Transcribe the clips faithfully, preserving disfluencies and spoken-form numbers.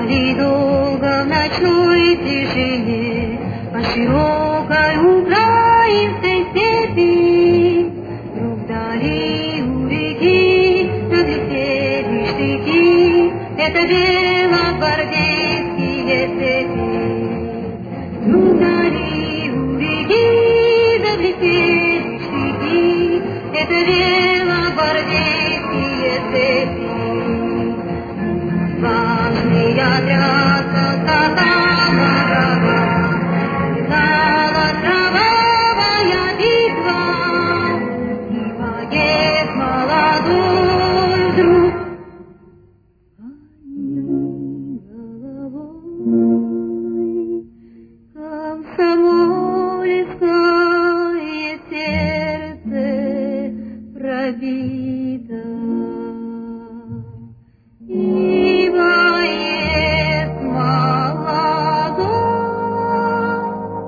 Ждали долго в ночной тишине по широкой украинской степи. Вдруг вдали у реки заблестели штыки, это белогвардейские цепи. Вдруг вдали у реки заблестели штыки, это белогвардейские цепи. Важный отряд состава врага, стала кровавая битва, и погиб молодой друг. Они головой комсомольское сердце пробито. И боец молодой,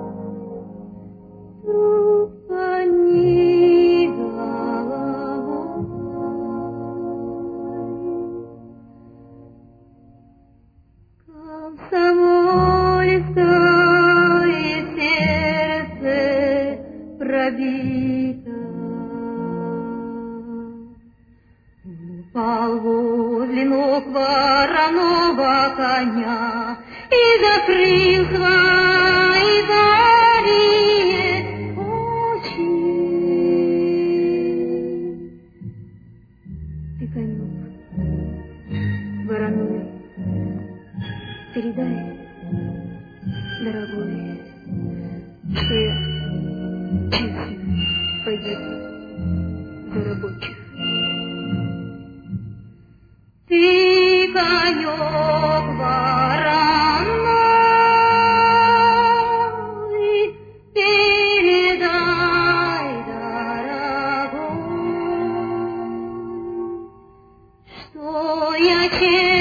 вдруг поник головой. Комсомольское сердце пробито. Упал возле ног вороного коня и закрыл свои карие очи. Ты, конек вороной, передай, дорогой, что я честно пойду за рабочих. Ты, конек вороной, передай, дорогой, что я честно